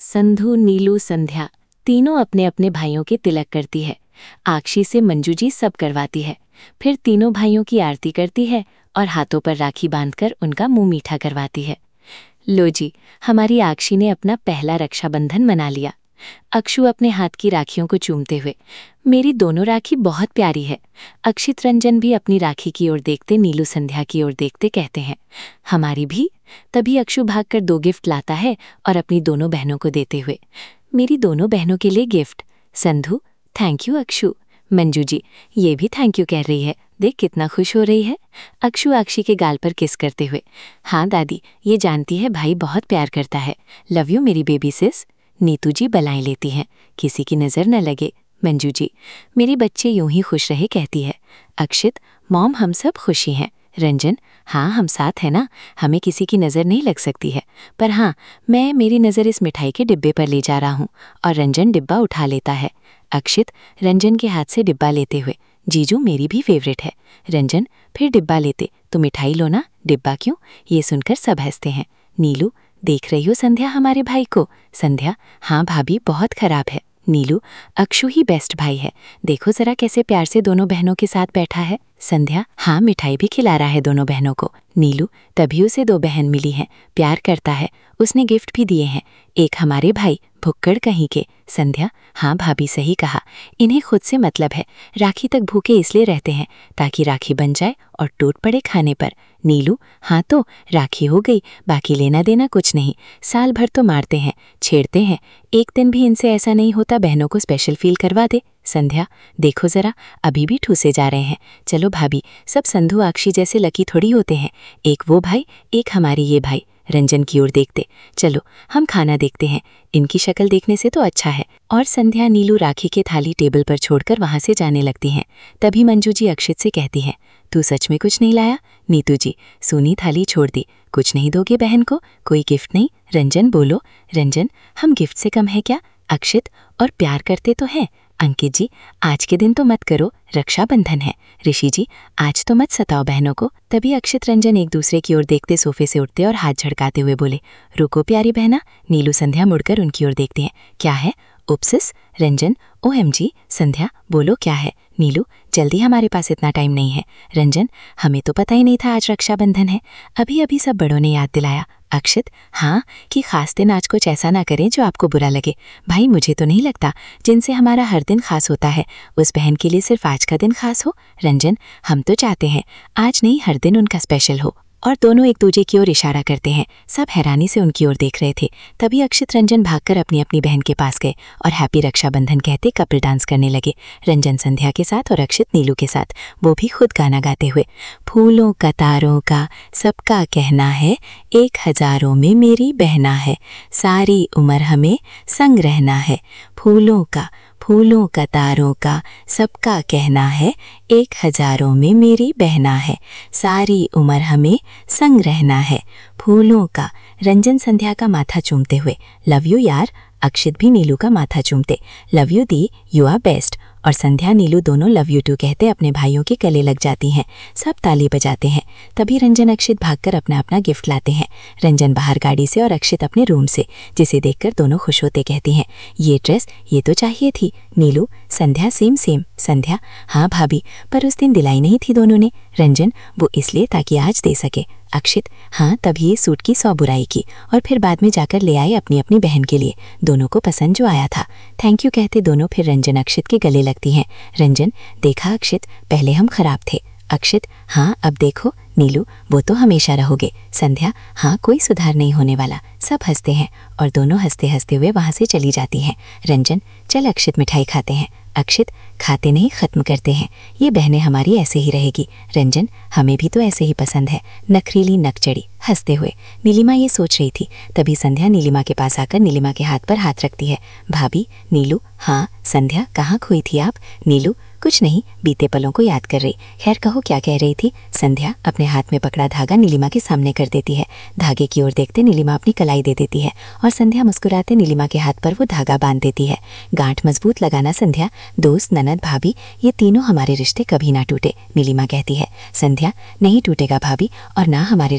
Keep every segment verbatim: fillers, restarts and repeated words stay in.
संधू, नीलू, संध्या तीनों अपने अपने भाइयों के तिलक करती है। आक्षी से मंजू जी सब करवाती है। फिर तीनों भाइयों की आरती करती है और हाथों पर राखी बांधकर उनका मुंह मीठा करवाती है। लो जी, हमारी आक्षी ने अपना पहला रक्षाबंधन मना लिया। अक्षु अपने हाथ की राखियों को चूमते हुए, मेरी दोनों राखी बहुत प्यारी है। अक्षित रंजन भी अपनी राखी की ओर देखते नीलू संध्या की ओर देखते कहते हैं, हमारी भी। तभी अक्षु भागकर दो गिफ्ट लाता है और अपनी दोनों बहनों को देते हुए, मेरी दोनों बहनों के लिए gift. Sandhu, thank you Akshu. Manju ji, ये भी थैंक यू कह रही है, देख कितना खुश हो रही है। अक्षु आक्षी के गाल पर किस करते हुए, हाँ दादी, ये जानती है भाई बहुत प्यार करता है। लव यू मेरी बेबी सिस। नीतू जी बलाएं लेती हैं, किसी की नज़र न लगे। मंजू जी, मेरे बच्चे यूं ही खुश रहे कहती है। अक्षित, मॉम हम सब खुशी हैं। रंजन, हाँ हम साथ हैं ना, हमें किसी की नज़र नहीं लग सकती है। पर हाँ, मैं मेरी नज़र इस मिठाई के डिब्बे पर ले जा रहा हूँ। और रंजन डिब्बा उठा लेता है। अक्षित रंजन के हाथ से डिब्बा लेते हुए, जीजू मेरी भी फेवरेट है। रंजन, फिर डिब्बा लेते तो मिठाई लो ना, डिब्बा क्यों? ये सुनकर सब हंसते हैं। नीलू, देख रही हो संध्या हमारे भाई को? संध्या, हाँ भाभी बहुत खराब है। नीलू, अक्षु ही बेस्ट भाई है, देखो जरा कैसे प्यार से दोनों बहनों के साथ बैठा है। संध्या, हाँ मिठाई भी खिला रहा है दोनों बहनों को। नीलू, तभी उसे दो बहन मिली हैं, प्यार करता है, उसने गिफ्ट भी दिए हैं, एक हमारे भाई भुक्कड़ कहीं के। संध्या, हाँ भाभी सही कहा, इन्हें खुद से मतलब है, राखी तक भूखे इसलिए रहते हैं ताकि राखी बन जाए और टूट पड़े खाने पर। नीलू, हाँ तो राखी हो गई, बाकी लेना देना कुछ नहीं, साल भर तो मारते हैं, छेड़ते हैं, एक दिन भी इनसे ऐसा नहीं होता बहनों को स्पेशल फील करवा दे। संध्या, देखो जरा अभी भी ठूसे जा रहे हैं। चलो भाभी, सब संधू आक्षी जैसे लकी थोड़ी होते हैं, एक वो भाई एक हमारी ये भाई। रंजन की ओर देखते, चलो हम खाना देखते हैं, इनकी शक्ल देखने से तो अच्छा है। और संध्या नीलू राखी के थाली टेबल पर छोड़कर वहां से जाने लगती हैं। तभी मंजू जी अक्षित से कहती हैं, तू सच में कुछ नहीं लाया? नीतू जी, सूनी थाली छोड़ दी, कुछ नहीं दोगे बहन को? कोई गिफ्ट नहीं? रंजन बोलो। रंजन, हम गिफ्ट से कम है क्या? अक्षित, और प्यार करते तो हैं। अंकित जी, आज के दिन तो मत करो, रक्षाबंधन है। ऋषि जी, आज तो मत सताओ बहनों को। तभी अक्षित रंजन एक दूसरे की ओर देखते सोफे से उठते और हाथ झड़काते हुए बोले, रुको प्यारी बहना। नीलू संध्या मुड़कर उनकी ओर देखते हैं, क्या है? उपसिस। Ranjan, O M G. संध्या, बोलो क्या है? नीलू, जल्दी, हमारे पास इतना टाइम नहीं है। रंजन, हमें तो पता ही नहीं था आज रक्षाबंधन है, अभी अभी सब बड़ों ने याद दिलाया। अक्षित, हाँ, कि खास दिन आज कुछ ऐसा ना करें जो आपको बुरा लगे। भाई मुझे तो नहीं लगता, जिनसे हमारा हर दिन खास होता है उस बहन के लिए सिर्फ आज का दिन खास हो। रंजन, हम तो चाहते हैं आज नहीं हर दिन उनका स्पेशल हो। और दोनों एक दूसरे की ओर इशारा करते हैं। सब हैरानी से उनकी ओर देख रहे थे। तभी अक्षित रंजन भागकर अपनी अपनी बहन के पास गए और हैप्पी रक्षाबंधन कहते कपल डांस करने लगे। रंजन संध्या के साथ और अक्षित नीलू के साथ, वो भी खुद गाना गाते हुए, फूलों कतारों का सबका कहना है, एक हजारों में मेरी बहना है, सारी उम्र हमें संग रहना है। फूलों का फूलों कतारों का सबका कहना है, एक हजारों में मेरी बहना है, सारी उम्र हमें संग रहना है। फूलों का। रंजन संध्या का माथा चूमते हुए, लव यू यार। अक्षित भी नीलू का माथा चूमते, लव यू दी, यू आर बेस्ट। और संध्या नीलू दोनों लव यू टू कहते अपने भाइयों के गले लग जाती हैं। सब ताली बजाते हैं। तभी रंजन अक्षित भागकर अपना अपना गिफ्ट लाते हैं। रंजन बाहर गाड़ी से और अक्षित अपने रूम से, जिसे देखकर दोनों खुश होते कहती हैं, ये ड्रेस ये तो चाहिए थी। नीलू, संध्या सेम सेम। संध्या, हाँ भाभी, पर उस दिन दिलाई नहीं थी दोनों ने। रंजन, वो इसलिए ताकि आज दे सके। अक्षित, हाँ तभी ये सूट की सौ बुराई की और फिर बाद में जाकर ले आए अपनी अपनी बहन के लिए, दोनों को पसंद जो आया था। थैंक यू कहते दोनों फिर रंजन अक्षित के गले लगती हैं। रंजन, देखा अक्षित, पहले हम खराब थे। अक्षित, हाँ अब देखो। नीलू, वो तो हमेशा रहोगे। संध्या, हाँ कोई सुधार नहीं होने वाला। सब हंसते हैं और दोनों हंसते हंसते हुए वहां से चली जाती हैं। रंजन, चल अक्षित मिठाई खाते हैं। अक्षित, खाते नहीं खत्म करते हैं, ये बहनें हमारी ऐसे ही रहेगी। रंजन, हमें भी तो ऐसे ही पसंद है, नखरीली नकचड़ी। हंसते हुए नीलिमा ये सोच रही थी, तभी संध्या नीलिमा के पास आकर नीलिमा के हाथ पर हाथ रखती है। भाभी। नीलू, हाँ। संध्या, कहाँ खोई थी आप? नीलू, कुछ नहीं, बीते पलों को याद कर रही। खैर कहो क्या कह रही थी? संध्या अपने हाथ में पकड़ा धागा नीलिमा के सामने कर देती है। धागे की ओर देखते नीलिमा अपनी कलाई दे देती है और संध्या मुस्कुराते नीलिमा के हाथ पर वो धागा बांध देती है। गांठ मजबूत लगाना संध्या, दोस्त ननद भाभी ये तीनों हमारे रिश्ते कभी ना टूटे, नीलिमा कहती है। संध्या, नहीं टूटेगा भाभी, और ना हमारे रिश्ते के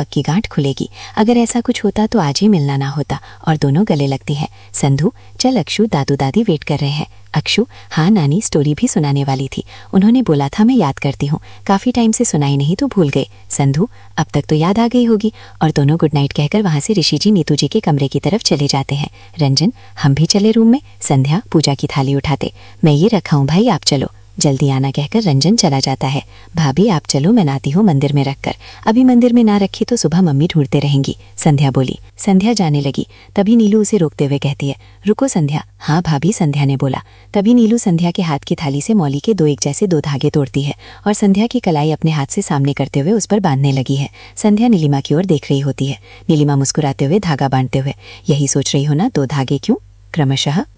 पक्की गांठ खुलेगी। अगर ऐसा कुछ होता तो आज ही मिलना ना होता। और दोनों गले लगती हैं। संधू, चल अक्षु, दादू दादी वेट कर रहे हैं। अक्षु, हाँ नानी स्टोरी भी सुनाने वाली थी, उन्होंने बोला था मैं याद करती हूँ, काफ़ी टाइम से सुनाई नहीं तो भूल गए। संधू, अब तक तो याद आ गई होगी। और दोनों गुड नाइट कहकर वहाँ से ऋषि जी नीतू जी के कमरे की तरफ चले जाते हैं। रंजन, हम भी चले रूम में। संध्या पूजा की थाली उठाते, मैं ये रखा हूँ भाई, आप चलो। जल्दी आना कहकर रंजन चला जाता है। भाभी आप चलो, मैं आती हूँ मंदिर में रखकर। अभी मंदिर में ना रखी तो सुबह मम्मी ढूंढते रहेंगी, संध्या बोली। संध्या जाने लगी, तभी नीलू उसे रोकते हुए कहती है, रुको संध्या। हाँ भाभी, संध्या ने बोला। तभी नीलू संध्या के हाथ की थाली से मौली के दो एक जैसे दो धागे तोड़ती है और संध्या की कलाई अपने हाथ से सामने करते हुए उस पर बांधने लगी है। संध्या नीलिमा की ओर देख रही होती है। नीलिमा मुस्कुराते हुए धागा बांधते हुए, यही सोच रही हो ना, दो धागे क्यों? क्रमशः